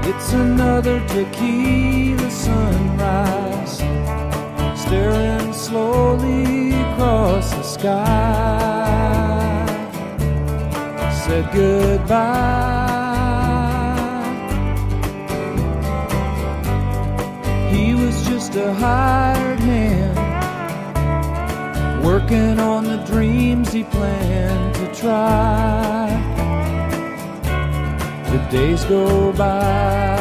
It's another tequila sunrise, staring slowly across the sky. Said goodbye. He was just a hired hand, working on the dreams he planned to try. The days go by.